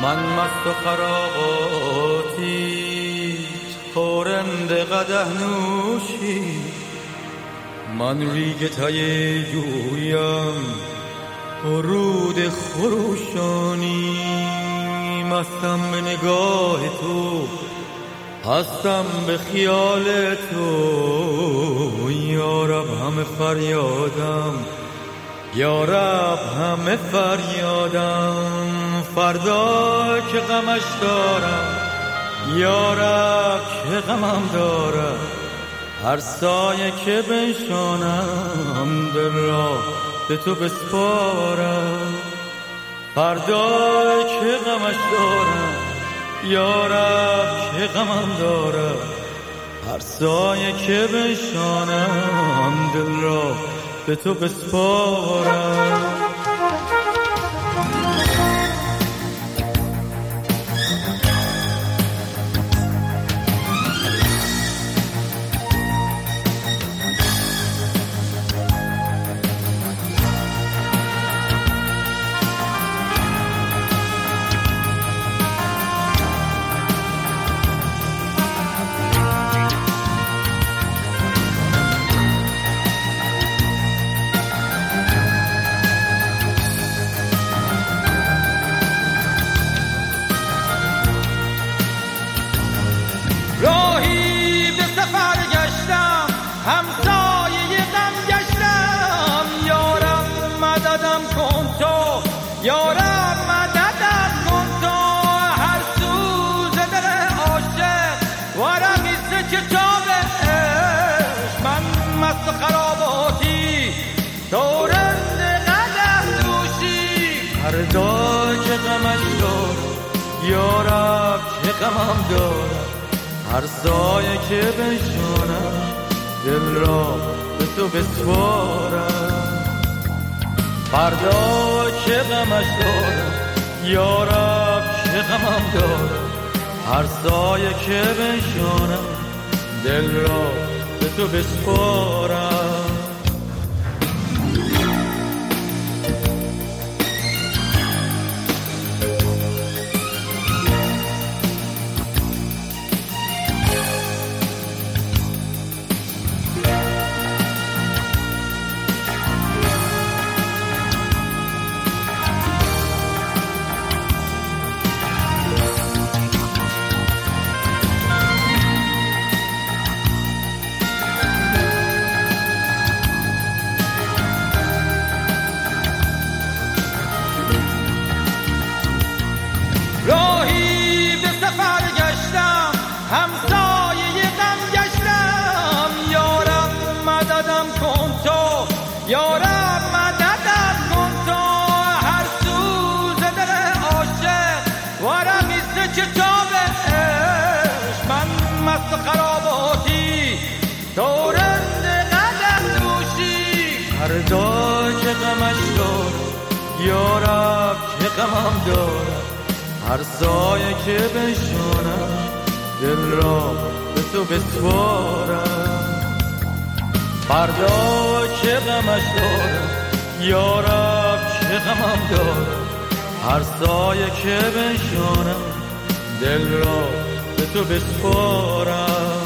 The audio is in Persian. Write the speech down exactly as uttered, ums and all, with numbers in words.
من مست و خراباتی خورند قدح نوشی، من ریگ تای جویم و رود خروشانی، مستم به نگاه تو، هستم به خیال تو، یارب همه فریادم، یارب همه فریادم، فردا که غمش دارم، یارب که غمم دارم، هر سایه که بنشانم دل را به تو بسپارم، فردا که غمش دارم، یارب که غمم دارم، هر سایه که بنشانم دل را به تو بسپارم. راهی به سفر گشتم، همسایه غم گشتم، یارم مددم کن تو، یارم مددم کن تو، هر سوز دل عاشق ورقیست کتاب عشق، من مست خراباتی دورند قدح نوشی، فردا که غمش دارم، یارب که غمم دارم، هر سایه که بنشانم دل را به تو بسپارم، فردا که غمش دارم، یارب که غمم دارم، هر سایه که بنشانم دل را به تو بسپارم. راهی به سفر گشتم، همسایه غم گشتم، یارم مددم کن تو، یارم مددم کن تو، هر سوز دل عاشق ورقیست کتاب عشق، من مست خراباتی دورند قدح نوشی، فردا که غمش دارم، یارب که غمم دارم، هر سایه که بنشانم دل را به تو بسپارم، فردا که غمش دارم، یارب که غمم دارم، هر سایه که بنشانم دل را به تو بسپارم.